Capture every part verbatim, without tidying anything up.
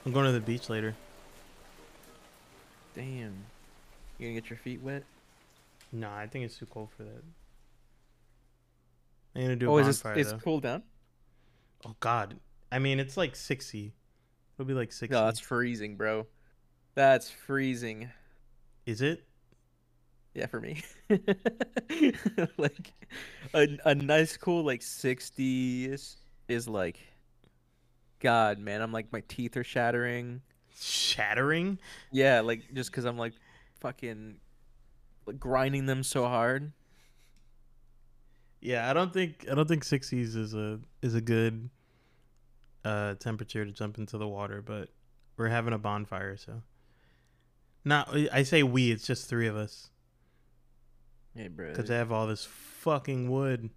I'm going to the beach later. Damn. You gonna get your feet wet? Nah, I think it's too cold for that. I'm gonna do a Oh, is this bonfire it's though. cooled down? Oh God. I mean, it's like sixty. It'll be like No, sixty. that's freezing, bro. That's freezing. Is it? Yeah, for me. Like a a nice cool like sixty is is like God, man. I'm like my teeth are shattering. Shattering? Yeah, like just because I'm like fucking like grinding them so hard. Yeah, I don't think I don't think sixties is a is a good uh temperature to jump into the water, but we're having a bonfire, so. Not I say we, it's just three of us Hey, cuz bro. I have all this fucking wood.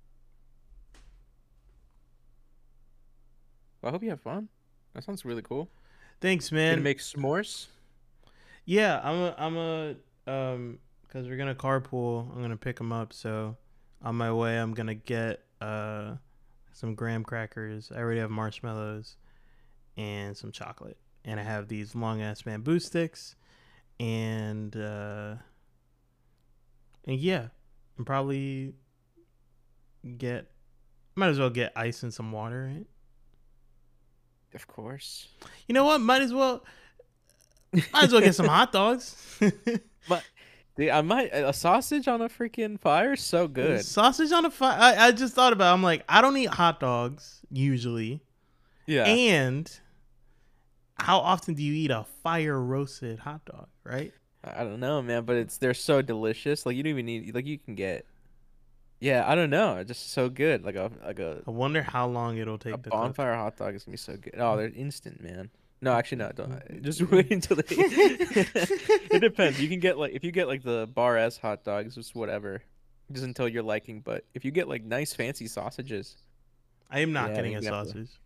Well, I hope you have fun. That sounds really cool. Thanks, You gonna man. make s'mores? Yeah, I'm a I'm a um cuz we're going to carpool. I'm going to pick them up, so on my way I'm going to get uh some graham crackers. I already have marshmallows and some chocolate. And I have these long ass bamboo sticks and uh and yeah, and probably get might as well get ice and some water, right? Of course. You know what? Might as well might as well get some hot dogs. But dude, I might a sausage on a freaking fire, so good. Sausage on a fire. I, I just thought about it. I'm like, I don't eat hot dogs usually. Yeah. And how often do you eat a fire roasted hot dog, right? I I don't know, man, but it's they're so delicious. Like you don't even need like you can get. Yeah, I don't know. It's just so good. Like a like a I wonder how long it'll a take to cook. bonfire hot dog is gonna be so good. Oh, they're instant, man. No, actually, no. Don't just wait until they. It depends. You can get like if you get like the bar S hot dogs, just whatever, just until your liking. But if you get like nice fancy sausages, I am not yeah, then getting you a can have to. sausage.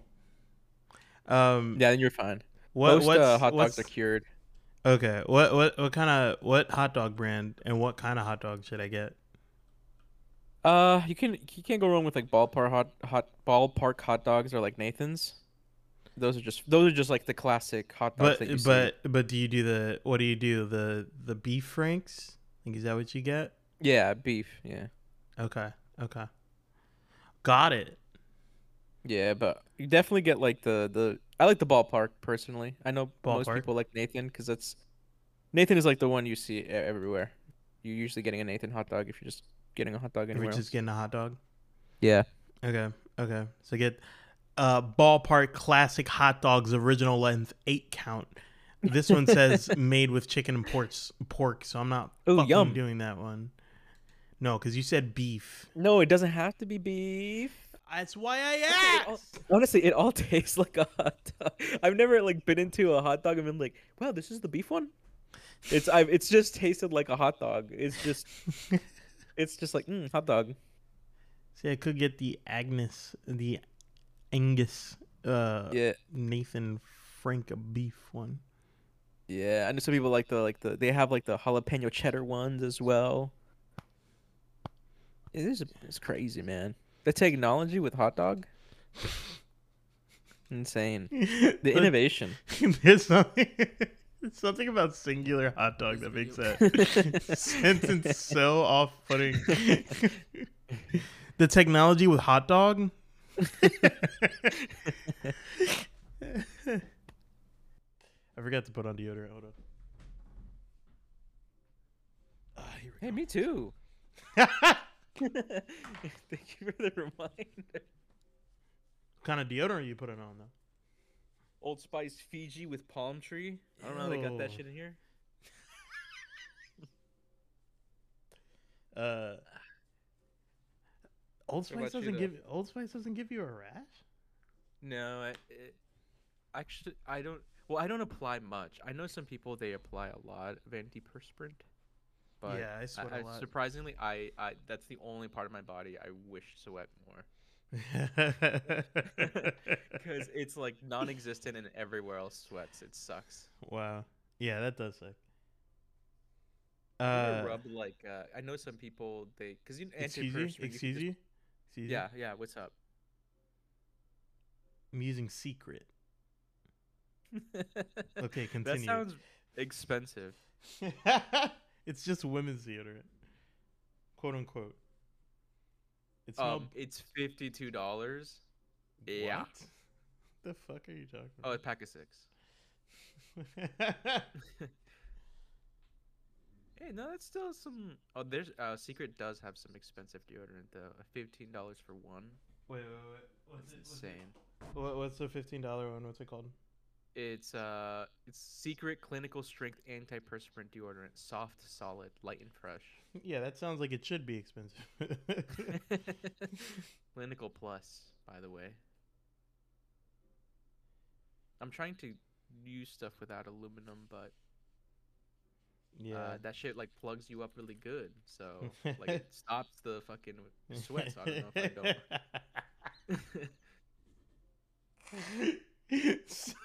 Um, Yeah, then you're fine. what Most uh, what's hot dogs are what's cured. okay? What what what kind of what hot dog brand and what kind of hot dog should I get? Uh, you can you can't go wrong with like ballpark hot hot ballpark hot dogs or like Nathan's. Those are just those are just like the classic hot dogs that you But see. but but do you do the what do you do the the beef franks? Like, is that what you get? Yeah, beef. Yeah, Okay, okay, got it. yeah, but you definitely get like the the. I like the ballpark personally. I know most Ballpark. people like Nathan because that's Nathan is like the one you see e- everywhere. You're usually getting a Nathan hot dog if you're just getting a hot dog If we're anywhere just else. getting a hot dog. Yeah. Okay, okay. So get uh ballpark classic hot dogs original length eight count. This one says made with chicken and pork pork, so I'm not Oh, fucking yum. doing that one. No, because you said beef. No, it doesn't have to be beef. That's why Honestly, I it all, asked. honestly, it all tastes like a hot dog. I've never like been into a hot dog and been like, "Wow, this is the beef one." It's I've it's just tasted like a hot dog. It's just it's just like mm, hot dog. See, I could get the Agnes, the Angus, uh, Yeah, Nathan Frank beef one. yeah. I know some people like the like the they have like the jalapeno cheddar ones as well. It is it's crazy, man. The technology with hot dog, insane. The Look, innovation. there's something, there's something about singular hot dog that makes that sentence so off-putting. The technology with hot dog. I forgot to put on deodorant. Hold up. Ah, here Hey, we me too. go. Thank you for the reminder. What kind of deodorant are you putting on though? Old Spice Fiji with palm tree. I don't know how they got that Ew. shit in here. Uh, Old What Spice about you doesn't though? give Old Spice doesn't give you a rash. No, I, it, actually, I don't. Well, I don't apply much. I know some people they apply a lot of antiperspirant, but Yeah, I I, sweat I a lot. surprisingly, I, I that's the only part of my body I wish sweat more because it's like non-existent and everywhere else sweats. It sucks. Wow. Yeah, that does suck. Have you ever Uh, rubbed like uh, I know some people they because you know, excuse you, antiperspirant you can excuse just you, excuse you. yeah yeah what's up I'm using Secret. Okay, That continue. sounds expensive. It's just women's deodorant, quote unquote. It Um, smelled. it's fifty-two dollars. Yeah. What? The fuck are you talking Oh, a pack of six. about? Hey, no, that's still some. Oh, there's uh, Secret does have some expensive deodorant though. Fifteen dollars for one. Wait, wait, wait. What's That's it? What's it? insane. What, what's the fifteen dollar one? What's it called? It's uh, it's Secret clinical strength antiperspirant deodorant, soft, solid, light and fresh. Yeah, that sounds like it should be expensive. Clinical plus, by the way. I'm trying to use stuff without aluminum, but Yeah. uh, that shit like plugs you up really good. So like it stops the fucking sweat. So I don't know if I don't. it's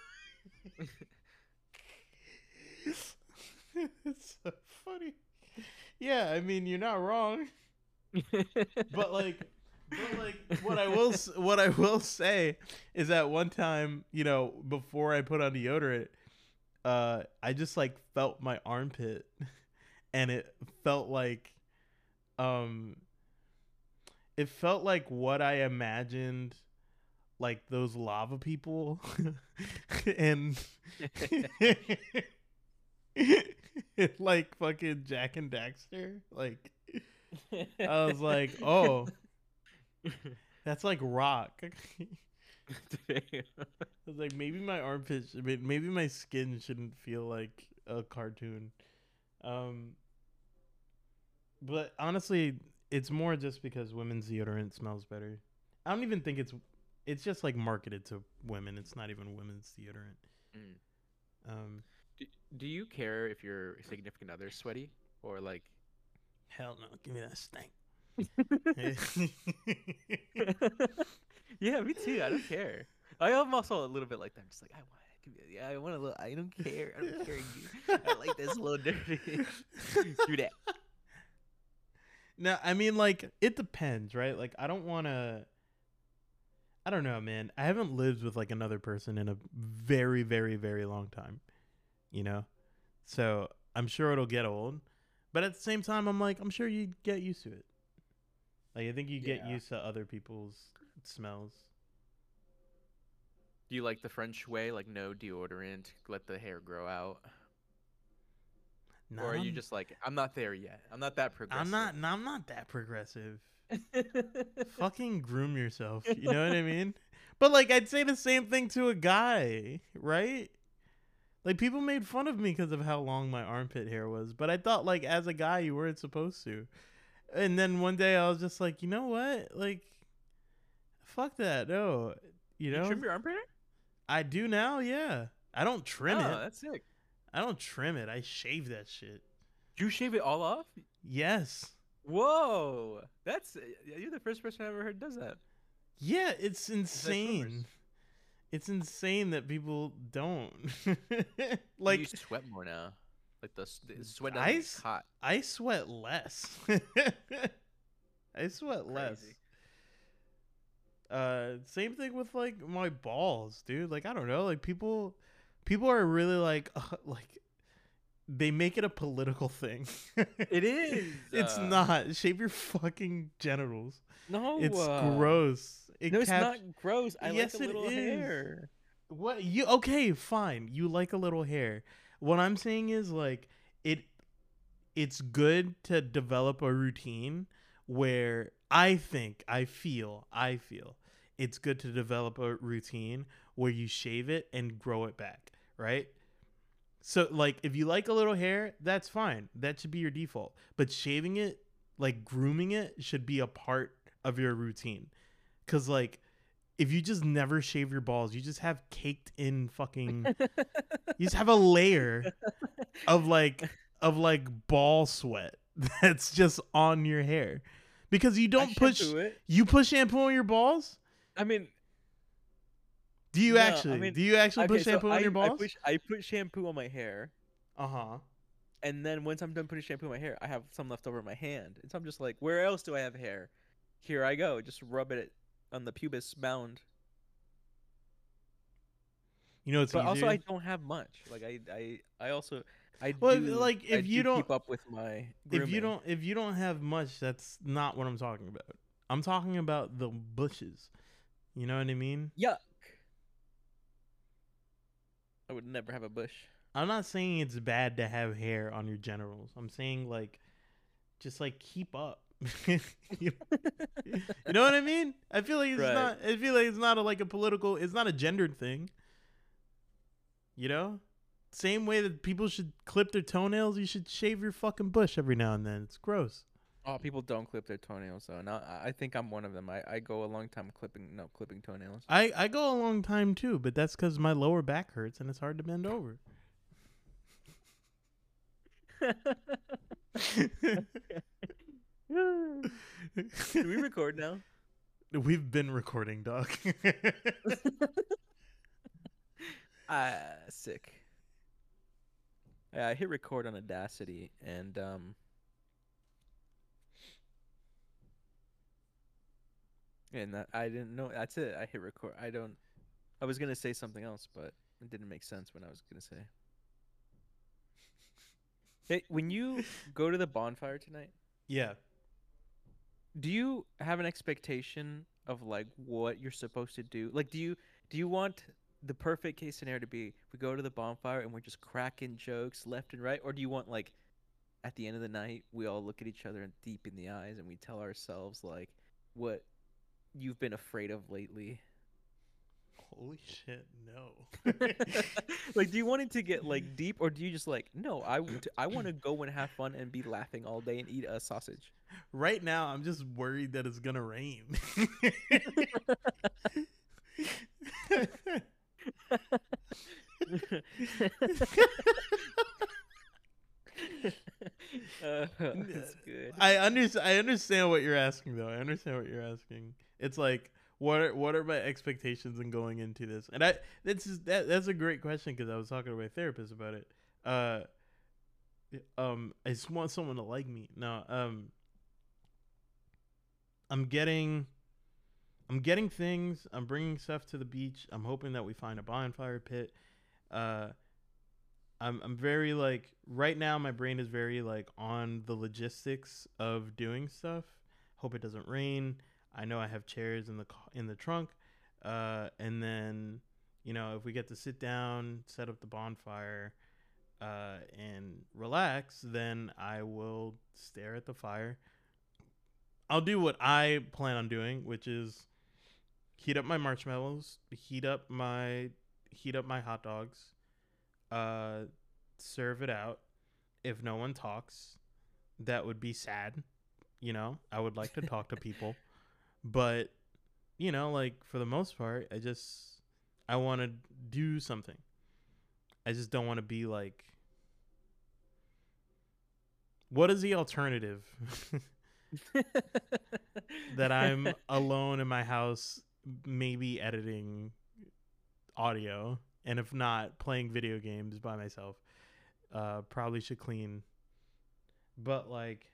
it's so funny. Yeah, I mean you're not wrong, but like, but like what I will s- what I will say is that one time, you know, before I put on deodorant, uh, I just like felt my armpit, and it felt like, um, it felt like what I imagined, like those lava people, and like fucking Jack and Daxter. Like I was like, oh, that's like rock. I was like, maybe my armpits, maybe my skin shouldn't feel like a cartoon. Um, but honestly, it's more just because women's deodorant smells better. I don't even think it's, it's just like marketed to women. It's not even women's deodorant. Mm. Um, Do, do you care if your significant other's sweaty or like? hell no, give me that stank. Yeah, me too. I don't care. I am also a little bit like that. I'm just like I want. Yeah, I want a little. I don't care. I don't care. I like this a little dirty. Do that. No, I mean, like, it depends, right? Like, I don't want to. I don't know, man. I haven't lived with like another person in a very, very, very long time, you know? So I'm sure it'll get old. But at the same time, I'm like, I'm sure you'd get used to it. Like, I think you get Yeah. used to other people's smells. Do you like the French way, like no deodorant, let the hair grow out? Or Not are you on, just like, I'm not there yet. I'm not that I'm progressive. not, no, I'm not that progressive. Fucking groom yourself. You know what I mean? But like, I'd say the same thing to a guy, right? Like, people made fun of me because of how long my armpit hair was, but I thought like as a guy you weren't supposed to. And then one day I was just like, you know what? Like, fuck that. No, you You know, trim your armpit hair? I do now. Yeah, I don't trim Oh, it. that's sick. I don't trim it. I shave that shit. Do you shave it all off? Yes. Whoa, that's you're the first person I ever heard does that. Yeah, it's Besides insane. swimmers, It's insane that people don't. you Like, sweat more now. Like the, s- the sweat I, doesn't get s- caught. I sweat less. I sweat Crazy. less. Uh, same thing with like my balls, dude. Like, I don't know. Like, people, people are really like, uh, like they make it a political thing. It is. It's Uh, not. Shave your fucking genitals. no, It's uh, gross. It no, it's caps. not gross. I like a Yes, it little is. hair. What you okay, fine. You like a little hair. What I'm saying is like it it's good to develop a routine where I think, I feel, I feel it's good to develop a routine where you shave it and grow it back, right? So like if you like a little hair, that's fine. That should be your default. But shaving it, like grooming it should be a part of your routine. Cuz like if you just never shave your balls, you just have caked in fucking you just have a layer of like of like ball sweat that's just on your hair. Because you I don't push shampoo it. you put shampoo on your balls? I mean, Do you no, I actually? mean, Do you actually put okay. So shampoo on your I I balls? put I put shampoo on my hair, Uh-huh. and then once I'm done putting shampoo on my hair, I have some left over in my hand, and so I'm just like, where else do I have hair? Here I go. Just rub it on the pubis mound. You know, it's But also, I easier. don't have much. Like I, I, I also, I Well, if- do, like I if you do don't, keep up with my if you grooming. don't, if you don't have much, that's not what I'm talking about. I'm talking about the bushes. You know what I mean? Yuck! I would never have a bush. I'm not saying it's bad to have hair on your genitals. I'm saying like just like keep up. you you know what I mean? I feel like it's Right. not. I feel like it's not a, like a political. It's not a gendered thing. You know, same way that people should clip their toenails, you should shave your fucking bush every now and then. It's gross. Oh, people don't clip their toenails though. Now I I think I'm one of them. I, I go a long time clipping no clipping toenails. I I go a long time too, but that's because my lower back hurts and it's hard to bend over. Do we record now? We've been recording, dog. Ah, sick. Yeah, I hit record on Audacity and um and that, I didn't know that's it. I hit record. I don't I was gonna say something else, but it didn't make sense when I was gonna say. Hey, when you go to the bonfire tonight, Yeah. do you have an expectation of like what you're supposed to do? Like, do you do you want the perfect case scenario to be we go to the bonfire and we're just cracking jokes left and right, or do you want like at the end of the night we all look at each other and deep in the eyes and we tell ourselves like what you've been afraid of lately? Holy shit, no. Like, do you want it to get like deep, or do you just like no? I w- I want to go and have fun and be laughing all day and eat a sausage. Right now, I'm just worried that it's gonna rain. uh, that's good. I under, I understand what you're asking though. I understand what you're asking. It's like what are what are my expectations in going into this? And I that's just, that that's a great question because I was talking to my therapist about it. Uh, um, I just want someone to like me. No, um, I'm getting, I'm getting things. I'm bringing stuff to the beach. I'm hoping that we find a bonfire pit. Uh, I'm I'm very like right now my brain is very like on the logistics of doing stuff. Hope it doesn't rain. I know I have chairs in the in the trunk. Uh and then you know if we get to sit down, set up the bonfire uh and relax, then I will stare at the fire. I'll do what I plan on doing, which is heat up my marshmallows, heat up my heat up my hot dogs, uh, serve it out. If no one talks, that would be sad. You know, I would like to talk to people, but you know, like for the most part, I just I want to do something. I just don't want to be like, what is the alternative? That I'm alone in my house, maybe editing audio, and if not, playing video games by myself. Uh, probably should clean, but like,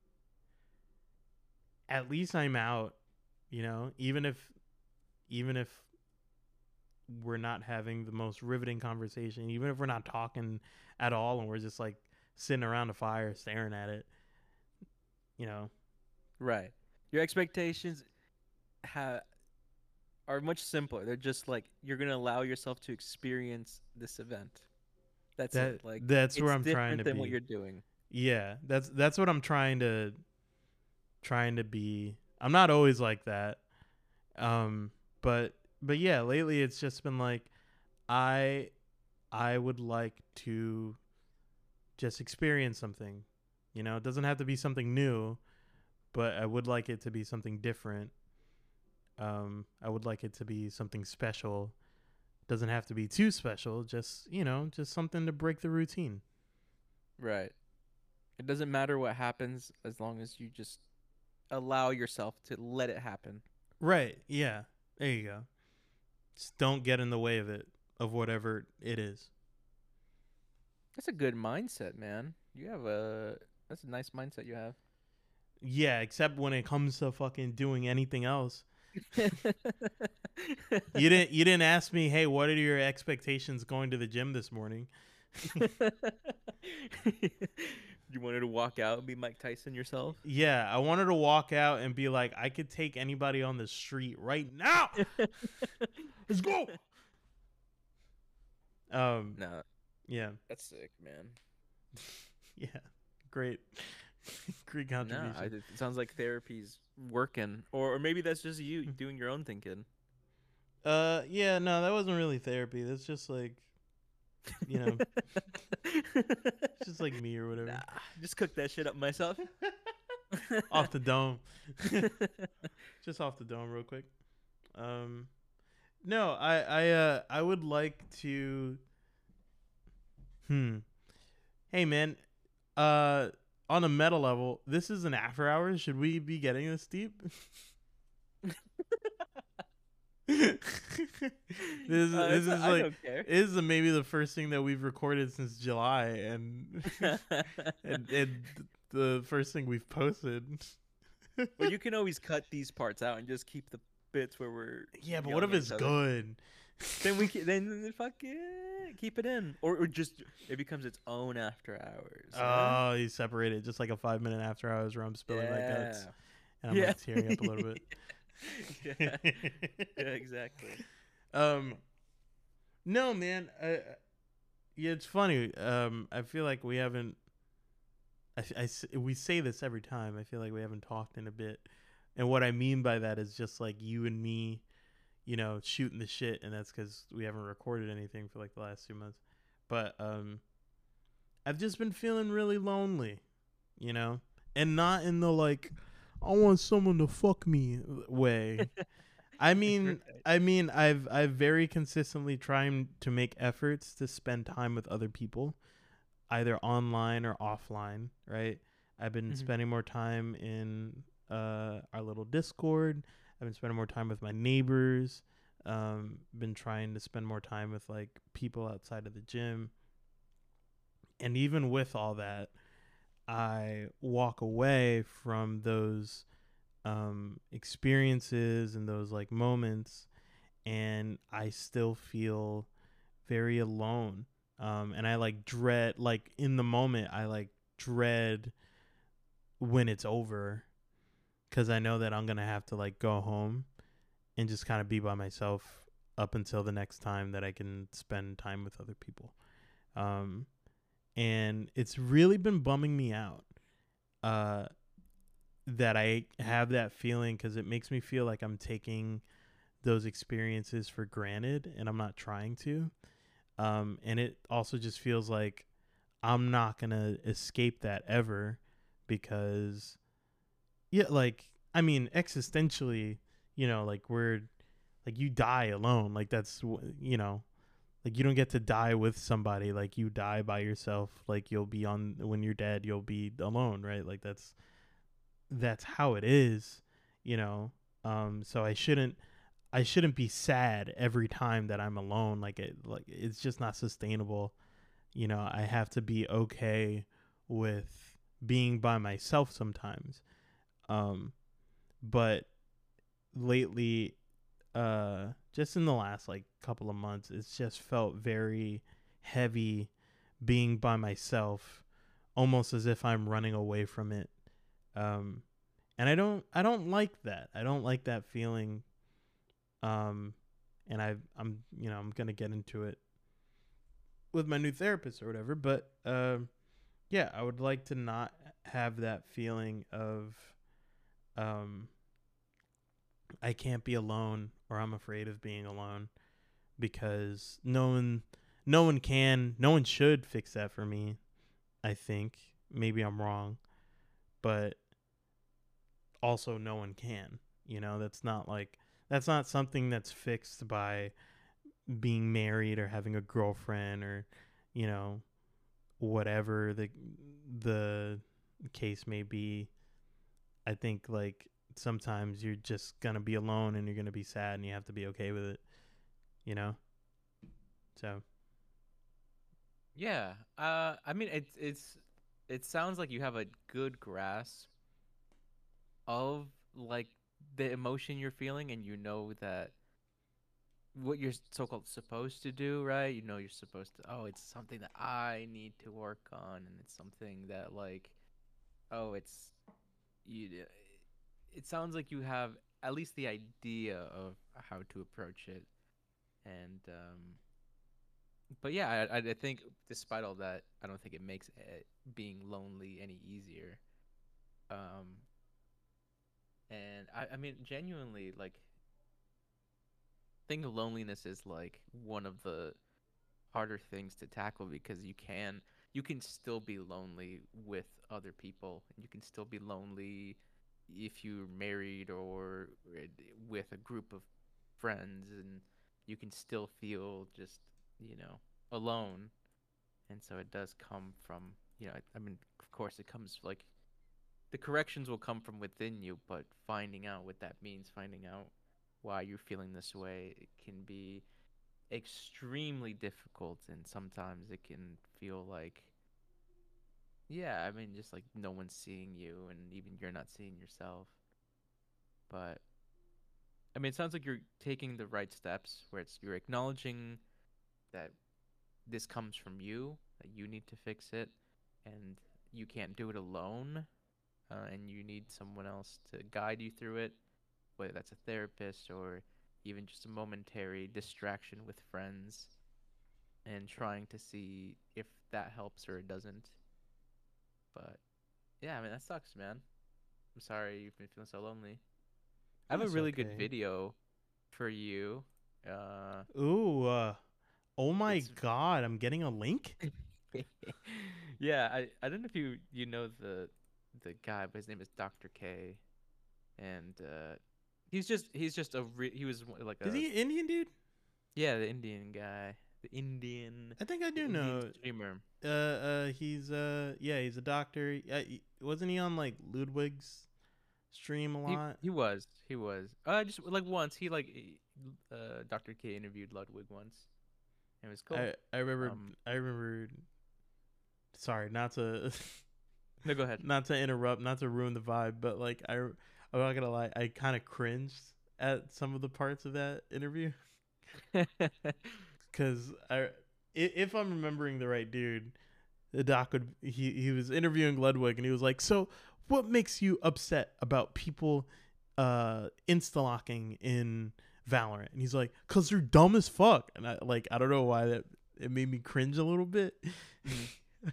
at least I'm out. You know, even if, even if we're not having the most riveting conversation, even if we're not talking at all, and we're just like sitting around a fire staring at it. You know, Right. Your expectations ha- are much simpler. They're just like you're gonna allow yourself to experience this event. That's that it. Like that's where it's I'm trying different to than what be. you're doing. Yeah, that's that's what I'm trying to trying to be. I'm not always like that. Um but but yeah, lately it's just been like I I would like to just experience something. You know, it doesn't have to be something new, but I would like it to be something different. Um I would like it to be something special. Doesn't have to be too special, just, you know, just something to break the routine. Right. It doesn't matter what happens as long as you just allow yourself to let it happen. Right. Yeah. There you go. Just don't get in the way of it, of whatever it is. That's a good mindset, man. You have a that's a nice mindset you have. Yeah, except when it comes to fucking doing anything else. You didn't you didn't ask me, hey, what are your expectations going to the gym this morning? You wanted to walk out and be Mike Tyson yourself? Yeah, I wanted to walk out and be like, I could take anybody on the street right now. Let's go. Um, No, yeah, that's sick, man. yeah, great, great No, I, contribution. it sounds like therapy's working, or or maybe that's just you doing your own thinking. Uh, yeah, no, that wasn't really therapy. That's just like, you know, it's just like me or whatever. Nah, just cook that shit up myself. Off the dome, just off the dome, real quick. Um, no, I, I, uh, I would like to. Hmm. Hey, man. Uh, on a meta level, this is an after hours. Should we be getting this deep? this is Uh, this it's is not- I like don't care. this is maybe the first thing that we've recorded since July, and and, and the first thing we've posted. Well, you can always cut these parts out and just keep the bits where we're Yeah, but what yelling if at it's each other. good? Then we can, then, then fuck yeah, keep it in, or, or just it becomes its own after hours. huh? Oh, you separate it just like a five minute after hours where I'm spilling my guts Yeah. and I'm Yeah. like tearing up a little bit. yeah. Yeah, exactly. um, no, man. I, yeah, it's funny. Um, I feel like we haven't. I, I s- we say this every time. I feel like we haven't talked in a bit, and what I mean by that is just like you and me, you know, shooting the shit, and that's because we haven't recorded anything for like the last two months. But um, I've just been feeling really lonely, you know, and not in the like, I want someone to fuck me way. I mean, Right. I mean, I've I've very consistently trying to make efforts to spend time with other people, either online or offline. Right? I've been Mhm. spending more time in uh, our little Discord. I've been spending more time with my neighbors. Um, been trying to spend more time with like people outside of the gym. And even with all that, I walk away from those um, experiences and those like moments, and I still feel very alone. Um, and I like dread, like in the moment, I like dread when it's over because I know that I'm gonna have to like go home and just kind of be by myself up until the next time that I can spend time with other people. Um, and it's really been bumming me out. Uh, that I have that feeling because it makes me feel like I'm taking those experiences for granted and I'm not trying to. Um, and it also just feels like I'm not going to escape that ever because, yeah, like, I mean, existentially, you know, like we're, like you die alone. Like that's, you know, like you don't get to die with somebody. Like you die by yourself. Like you'll be on, when you're dead, you'll be alone, right? Like that's, that's how it is, you know. Um, so I shouldn't I shouldn't be sad every time that I'm alone. Like it like it's just not sustainable. You know, I have to be okay with being by myself sometimes. Um, but lately, uh, just in the last like couple of months, it's just felt very heavy being by myself, almost as if I'm running away from it. Um, and I don't I don't like that. I don't like that feeling. Um, and I I'm you know I'm gonna get into it with my new therapist or whatever. But um, yeah, I would like to not have that feeling of um I can't be alone or I'm afraid of being alone because no one no one can no one should fix that for me. I think maybe I'm wrong, but also no one can. You know, that's not like that's not something that's fixed by being married or having a girlfriend or, you know, whatever the the case may be. I think like sometimes you're just gonna be alone and you're gonna be sad and you have to be okay with it, you know? So Yeah. Uh, I mean, it's it's it sounds like you have a good grasp of like the emotion you're feeling, and you know that what you're so-called supposed to do, right? You know, you're supposed to, oh, it's something that I need to work on, and it's something that like, oh, it's you. It sounds like you have at least the idea of how to approach it, and um, but yeah, I, I I think despite all that, I don't think it makes it, being lonely any easier. Um, and I, I mean, genuinely, like, I think loneliness is like one of the harder things to tackle because you can you can still be lonely with other people, and you can still be lonely if you're married or with a group of friends, and you can still feel just, you know, alone. And so it does come from, you know, I, I mean, of course it comes like the corrections will come from within you, but finding out what that means, finding out why you're feeling this way, it can be extremely difficult, and sometimes it can feel like, yeah, I mean, just like no one's seeing you and even you're not seeing yourself. But I mean, it sounds like you're taking the right steps where it's you're acknowledging that this comes from you, that you need to fix it, and you can't do it alone, uh, and you need someone else to guide you through it, whether that's a therapist or even just a momentary distraction with friends, and trying to see if that helps or it doesn't. But yeah, I mean, that sucks, man. I'm sorry you've been feeling so lonely. I have a That's really good okay. video for you. Uh, Ooh, uh, oh my it's God, I'm getting a link? yeah, I I don't know if you you know the the guy, but his name is Doctor K, and uh, he's just he's just a re- he was like Is a he an Indian dude? yeah, the Indian guy, the Indian I think I the do Indian know. streamer. Uh, uh, he's uh, yeah, he's a doctor. Uh, he- wasn't he on like Ludwig's stream a He lot? he was he was uh just like once he like he- uh Doctor K interviewed Ludwig once. It was cool. I I remember Um, I remember. Sorry, not to no, go ahead. not to interrupt, not to ruin the vibe, but like I, I'm not gonna lie, I kind of cringed at some of the parts of that interview because I, i- if I'm remembering the right dude, the doc would he he was interviewing Ludwig and he was like, so what makes you upset about people uh insta locking in Valorant? And he's like, cause they're dumb as fuck. And I like I don't know why that it made me cringe a little bit. Mhm.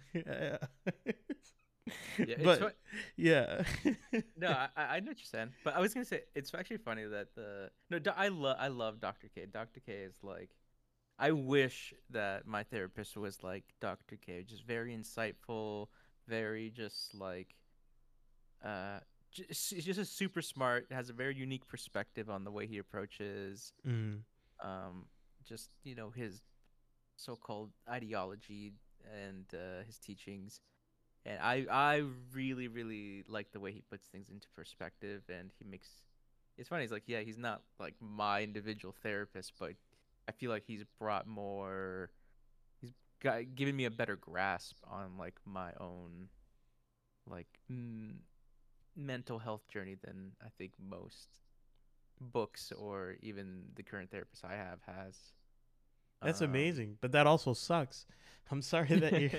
Yeah, it's fu- But yeah. no, I I I know what you're saying, but I was gonna say it's actually funny that the no, Do- I love I love Doctor K. Doctor K is like I wish that my therapist was like Doctor K, just very insightful, very just like uh just, he's just a super smart, has a very unique perspective on the way he approaches Mm. um just, you know, his so-called ideology and uh, his teachings. And I I really really like the way he puts things into perspective, and he makes it's funny. He's like, yeah, he's not like my individual therapist, but I feel like he's brought more. He's got given me a better grasp on like my own like mm, mental health journey than I think most books or even the current therapist I have has. That's Um, amazing, but that also sucks. I'm sorry that you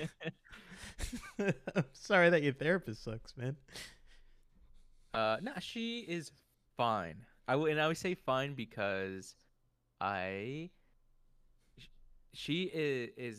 I'm sorry that your therapist sucks, man. uh, nah, she is fine. I would, and I would say fine because I sh- she is, is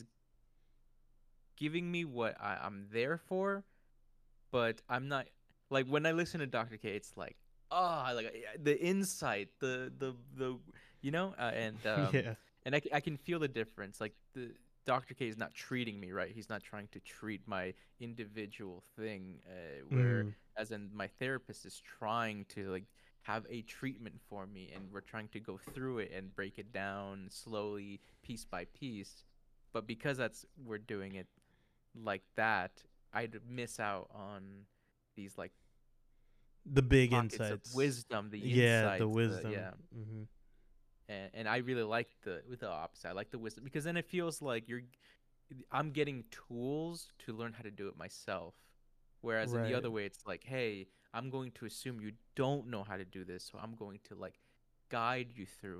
giving me what I, I'm there for, but I'm not like when I listen to Doctor K, it's like oh, like uh, the insight, the the the you know, uh, and um Yeah. and I, c- I can feel the difference. Like the Doctor K is not treating me right. He's not trying to treat my individual thing, uh, where Mm. as in my therapist is trying to like have a treatment for me, and we're trying to go through it and break it down slowly, piece by piece. But because that's we're doing it like that, I'd miss out on these like The big pockets of insights. wisdom, the Yeah, the insights, the wisdom. yeah. Hmm. And and I really like the with the opposite. I like the wisdom because then it feels like you're I'm getting tools to learn how to do it myself. Whereas in the Right. other way, it's like, hey, I'm going to assume you don't know how to do this, so I'm going to like guide you through it,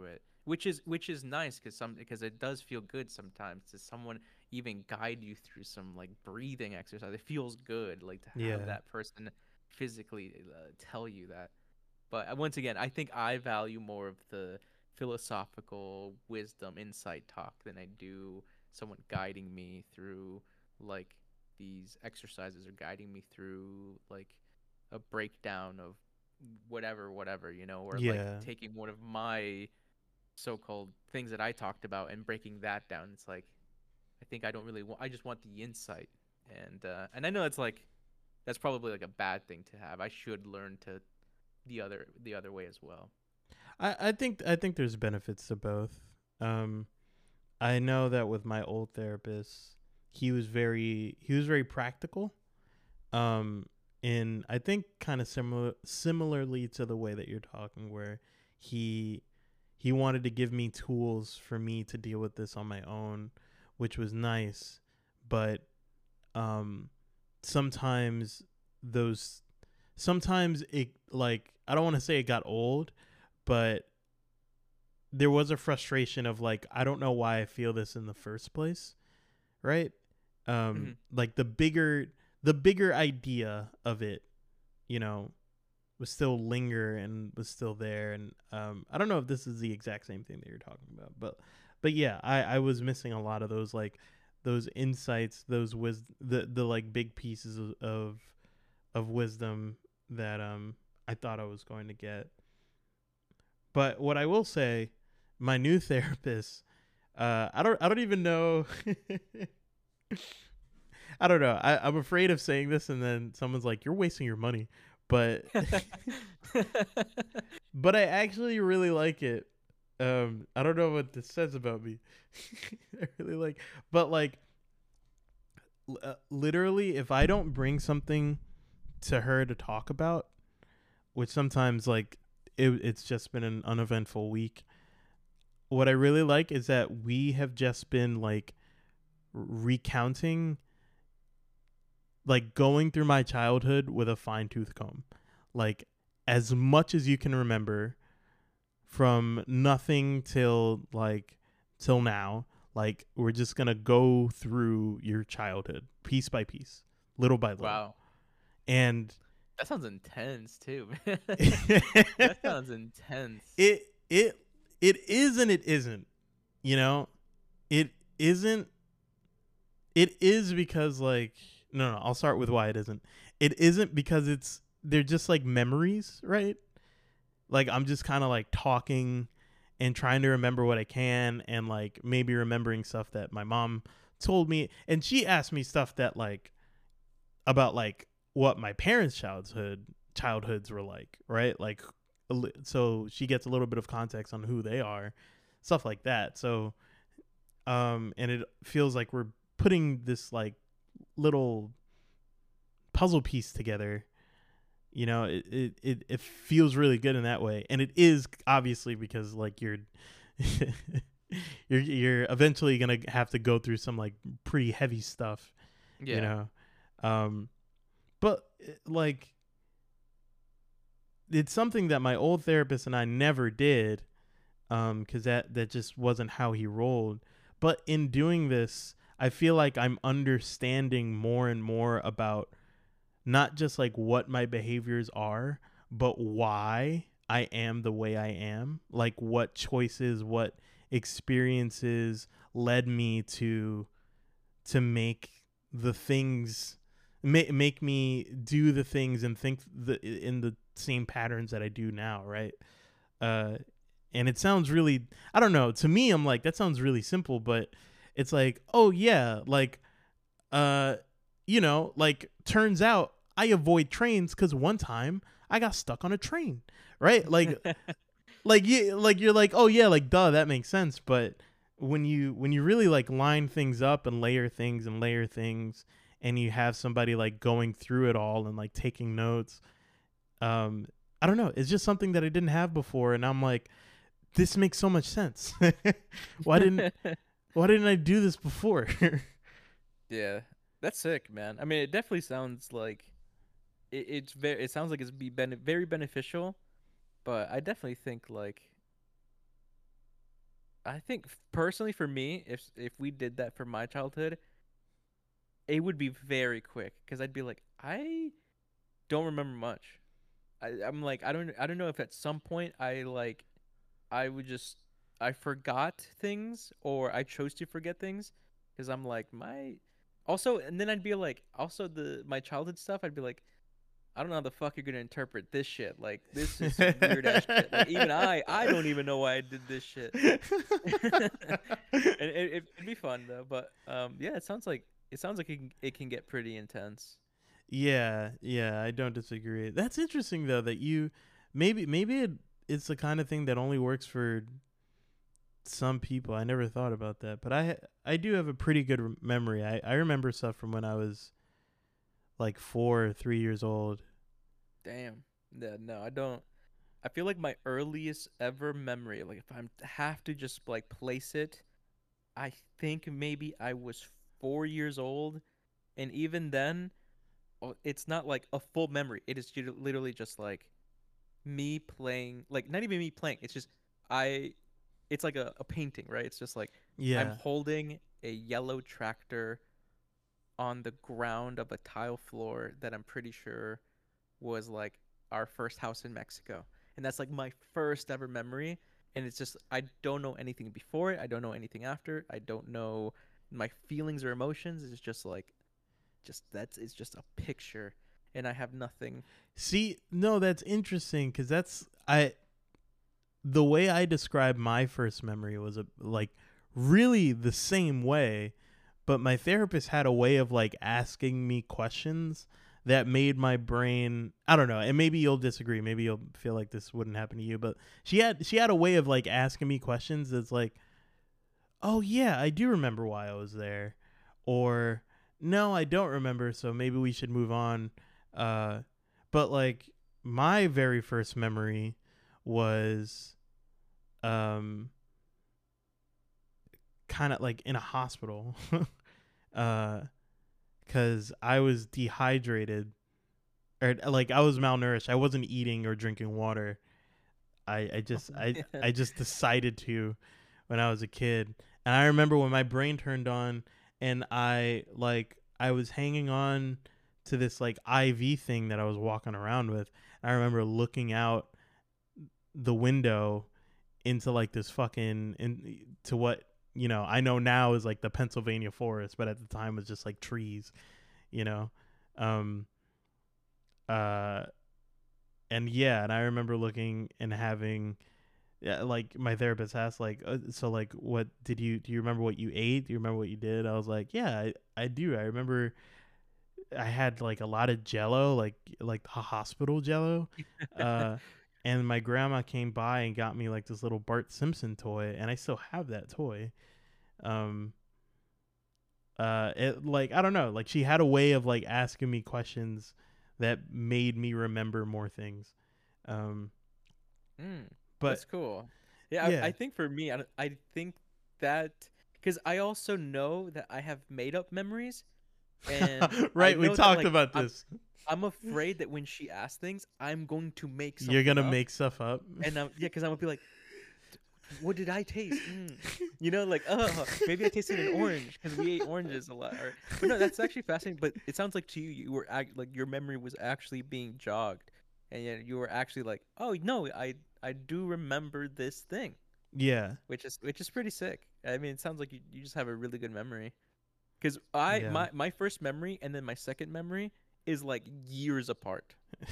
which is which is nice because some because it does feel good sometimes to someone even guide you through some like breathing exercise. It feels good like to have Yeah. that person physically uh, tell you that. But uh, once again, I think I value more of the philosophical wisdom insight talk than I do someone guiding me through like these exercises or guiding me through like a breakdown of whatever whatever, you know, or like Yeah. taking one of my so-called things that I talked about and breaking that down. It's like I think I don't really want. I just want the insight, and uh, and I know that's like that's probably like a bad thing to have. I should learn to the other the other way as well. I, I think I think there's benefits to both. Um, I know that with my old therapist, he was very he was very practical. Um, in I think kind of similar similarly to the way that you're talking, where he he wanted to give me tools for me to deal with this on my own, which was nice, but um, sometimes those sometimes it like I don't want to say it got old, but there was a frustration of like I don't know why I feel this in the first place, right? Um, Hmm. like the bigger the bigger idea of it, you know, was still linger and was still there, and um, I don't know if this is the exact same thing that you're talking about, but but yeah, I I was missing a lot of those like those insights, those wis the the like big pieces of of, of wisdom that um I thought I was going to get. But what I will say, my new therapist, uh, I don't, I don't even know. I don't know. I, I'm afraid of saying this, and then someone's like, "You're wasting your money," but, but I actually really like it. Um, I don't know what this says about me. I really like, but like, l- uh, literally, if I don't bring something to her to talk about, which sometimes like it, it's just been an uneventful week, what I really like is that we have just been like recounting, like going through my childhood with a fine tooth comb, like as much as you can remember from nothing till like till now. Like we're just gonna go through your childhood piece by piece, little by little, Wow, and that sounds intense too, man. That it sounds intense. it it is and it isn't. You know, it isn't it is because like no no I'll start with why it isn't. It isn't because it's they're just like memories, right? Like I'm just kind of like talking and trying to remember what I can, and like maybe remembering stuff that my mom told me, and she asked me stuff that like about like what my parents' childhood childhoods were like, right? Like so she gets a little bit of context on who they are, stuff like that. So um and it feels like we're putting this like little puzzle piece together. You know, it, it it it feels really good in that way, and it is obviously because like you're you're you're eventually gonna have to go through some like pretty heavy stuff, you Yeah. know. um but like it's something that my old therapist and I never did, um because that that just wasn't how he rolled. But in doing this, I feel like I'm understanding more and more about not just like what my behaviors are, but why I am the way I am. Like what choices, what experiences led me to to make the things make make me do the things and think the in the same patterns that I do now, right? Uh and it sounds really, I don't know, to me I'm like that sounds really simple, but it's like, oh yeah, like uh you know, like turns out I avoid trains cuz one time I got stuck on a train, right? Like like you like you're like, "Oh yeah, like duh, that makes sense." But when you when you really like line things up and layer things and layer things, and you have somebody like going through it all and like taking notes, um I don't know, it's just something that I didn't have before, and I'm like, this makes so much sense. why didn't why didn't I do this before? Yeah, that's sick, man. I mean, it definitely sounds like it, it's very. It sounds like it's be bene very beneficial, but I definitely think like I think f- personally for me, if if we did that for my childhood, it would be very quick because I'd be like, I don't remember much. I, I'm like, I don't I don't know if at some point I like I would just I forgot things or I chose to forget things because I'm like my also and then I'd be like also the my childhood stuff I'd be like I don't know how the fuck you're gonna interpret this shit. Like this is some weird ass shit. Like even I I don't even know why I did this shit. And it, it, it'd be fun though. But um yeah, it sounds like it sounds like it can, it can get pretty intense. Yeah, yeah, I don't disagree. That's interesting though that you maybe maybe it, it's the kind of thing that only works for some people. I never thought about that, but I I do have a pretty good rem- memory. I I remember stuff from when I was like four or three years old. Damn. Yeah, no, I don't. I feel like my earliest ever memory, like if I'm have to just like place it, I think maybe I was four years old, and even then, oh, it's not like a full memory. It is ju- literally just like me playing, like not even me playing. It's just I. It's like a, a painting, right? It's just like I'm Yeah. holding a yellow tractor on the ground of a tile floor that I'm pretty sure was like our first house in Mexico. And that's like my first ever memory. And it's just, I don't know anything before it. I don't know anything after. I don't know my feelings or emotions. It's just like, just that's, it's just a picture. And I have nothing. See, no, that's interesting cuz that's I the way I describe my first memory was a, like really the same way, but my therapist had a way of like asking me questions that made my brain, I don't know, and maybe you'll disagree, maybe you'll feel like this wouldn't happen to you, but she had she had a way of like asking me questions that's like, "Oh yeah, I do remember why I was there." Or, "No, I don't remember, so maybe we should move on." Uh but like my very first memory was um kind of like in a hospital. uh cuz I was dehydrated, or like I was malnourished. I wasn't eating or drinking water. I I Oh just I man. I just decided to when I was a kid. And I remember when my brain turned on and I like I was hanging on to this like I V thing that I was walking around with. And I remember looking out the window into like this fucking in to what you know I know now is like the Pennsylvania forest, but at the time was just like trees, you know. Um uh and yeah, and I remember looking and having, yeah, like my therapist asked like, uh, so like what did you do you remember what you ate? Do you remember what you did? I was like, yeah, I, I do. I remember I had like a lot of jello, like like the hospital jello. Uh and my grandma came by and got me like this little Bart Simpson toy, and I still have that toy. Um uh it like I don't know, like she had a way of like asking me questions that made me remember more things. Um Mm, but that's cool. Yeah, I, yeah. I think for me, I, I think that because I also know that I have made up memories, and I Right, we know that talked like about I'm this. I'm afraid that when she asks things, I'm going to make You're something gonna up, make stuff up. and um, yeah, because I'm gonna be like, what did I taste? Mm. You know, like, oh, maybe I tasted an orange because we ate oranges a lot. Or, but no, that's actually fascinating. But it sounds like to you, you were act, like your memory was actually being jogged, and yet you were actually like, oh no, I I do remember this thing, Yeah, which is which is pretty sick. I mean, it sounds like you, you just have a really good memory. Because I yeah. my my first memory and then my second memory is like years apart.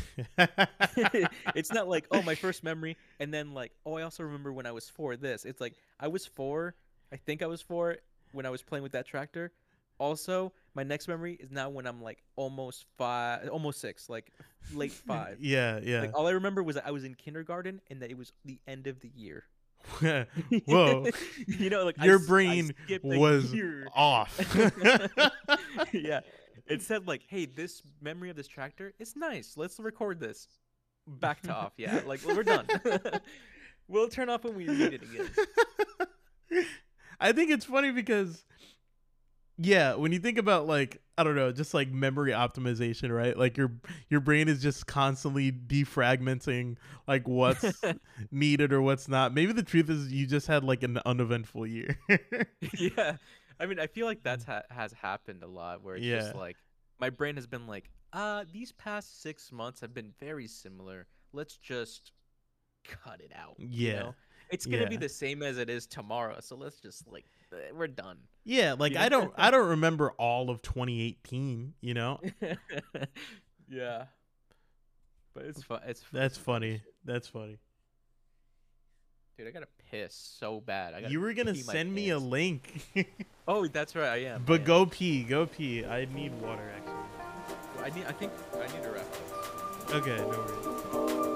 It's not like, oh, my first memory and then like, oh, I also remember when I was four this. It's like I was four, I think I was four when I was playing with that tractor. Also, my next memory is now when I'm like almost five, almost six, like late five. Yeah, Like yeah. all I remember was that I was in kindergarten and that it was the end of the year. Whoa, You know, like I, your s- I brain skipped a was year. off. Yeah. It said like, "Hey, this memory of this tractor is nice. Let's record this." Back to off. Yeah, like we're done. We'll turn off when we need it again. I think it's funny because Yeah, when you think about like I don't know, just like memory optimization, right? Like your your brain is just constantly defragmenting like what's needed or what's not. Maybe the truth is you just had like an uneventful year. Yeah. I mean, I feel like that's ha- has happened a lot where it's just Yeah. like my brain has been like, uh, these past six months have been very similar. Let's just cut it out, you Yeah. know? It's gonna be Yeah. the same as it is tomorrow, so let's just like eh, we're done. Yeah, like You I know? don't I don't remember all of twenty eighteen, you know? Yeah. But it's fun. It's That's it's funny funny. shit. That's funny. Dude, I gotta piss so bad. I gotta You were going to pee my send me a pants. link. Oh, that's right. I am. I But am. go pee, go pee. I need water actually. I need. I think I need a reference. Okay, no worries.